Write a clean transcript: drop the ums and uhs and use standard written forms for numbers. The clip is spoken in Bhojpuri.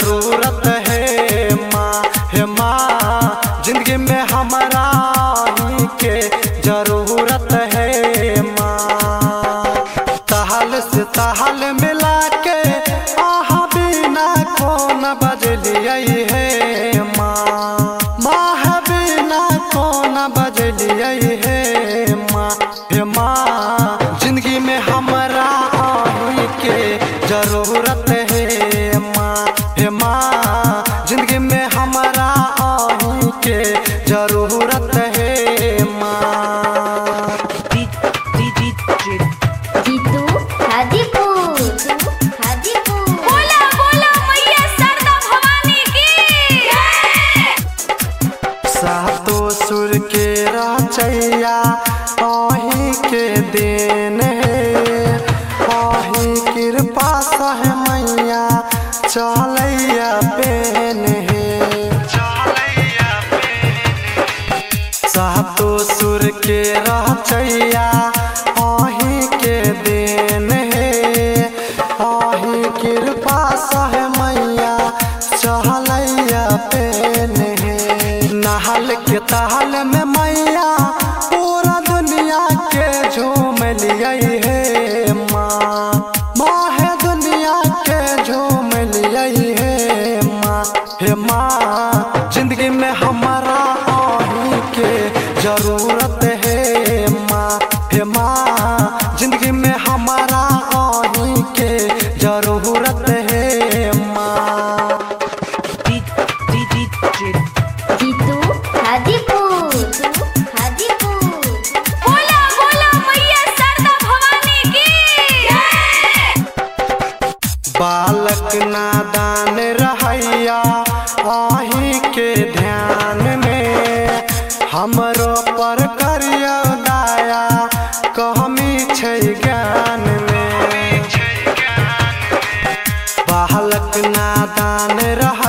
जरूरत है माँ। हे माँ जिंदगी में हमारा ही के जरूरत है माँ। ताहल से ताहल मिला के आहा बिना कौन बजलिए है माँ। माँ है बिना कौन बजलिए है माँ। हे माँ जिंदगी में हमारा आही के जरूरत है माँ। हे माँ जिंदगी में हमारा आही के जरूरत है माँ। जीतू हाजीपुर बोला बोला मैया शारदा भवानी की सातो सुर के रचैया आही के देन है। आही कृपा सह मैया चलैया पेन है। सातो सुर के रचैया आही के देन है। आही कृपा सह मैया चलैया पेन है। नहल के ताल में मैया पूरा दुनिया के झूम लिए है माँ। माँ है दुनिया के झूम लिए है माँ। हे माँ जिंदगी में हमारा आही के जरूरत है माँ। हे माँ जिंदगी में हमारा आही के जरूरत है माँ। जीतू हाजीपुर बोला बोला मैया शारदा भवानी की बालक नादान रहैया आही के ध्यान में। हमरो पर करिया दया कहमी छै ज्ञान में। बालक नादान रह